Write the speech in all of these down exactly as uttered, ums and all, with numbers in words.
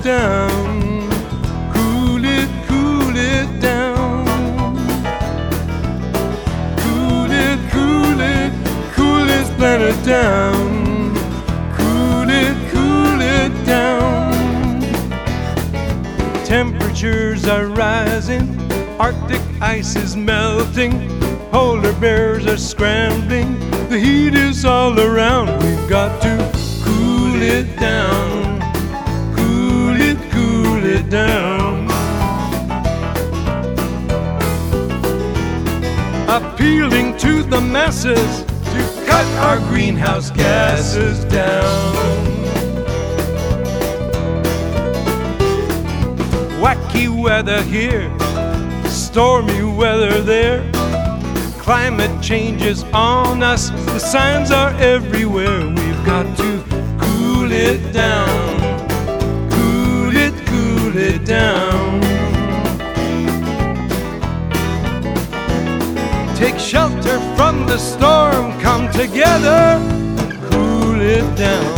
down. Cool it, cool it down. Cool it, cool it, cool this planet down. Cool it, cool it down. Temperatures are rising, Arctic ice is melting, polar bears are scrambling, the heat is all around. We've got to cool it down, cool it, cool it down. Appealing to the masses to cut our greenhouse gases down. Wacky weather here, stormy weather there. Climate change is on us, the signs are everywhere. We've got to cool it down, cool it, cool it down. Take shelter from the storm, come together, cool it down.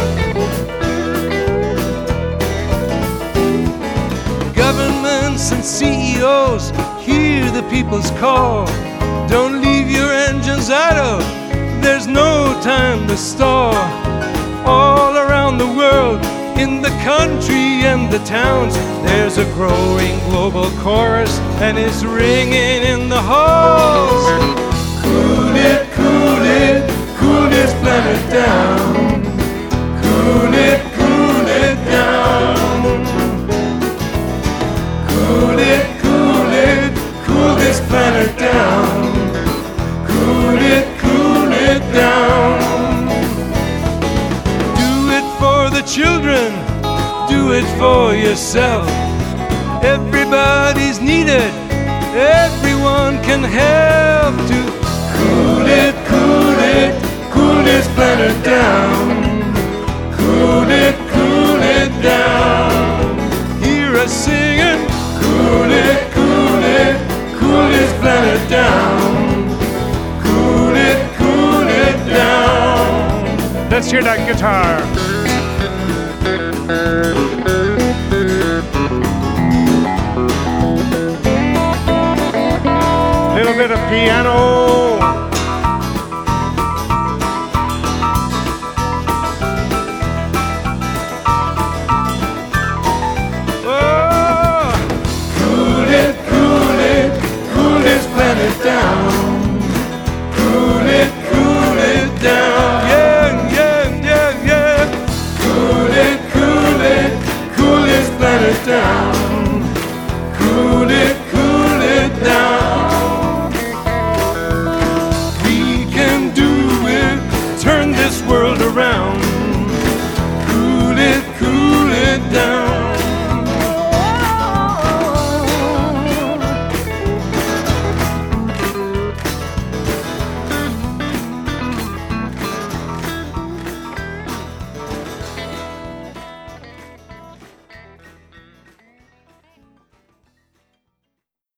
Governments and C E Os, hear the people's call. Don't leave your engines idle, there's no time to stall. All around the world, in the country and the towns, there's a growing global chorus and it's ringing in the halls. Cool it, cool it, cool this planet down. Cool it, cool it down. Cool it, cool it, cool this planet down. Cool it, cool it down. Do it for the children, do it for yourself. Everybody's needed, everyone can help to cool it, cool it, cool this planet down. Cool it, cool it down. Hear us singing, cool it, cool it, cool this planet down. Cool it, cool it down. Let's hear that guitar. Little bit of piano.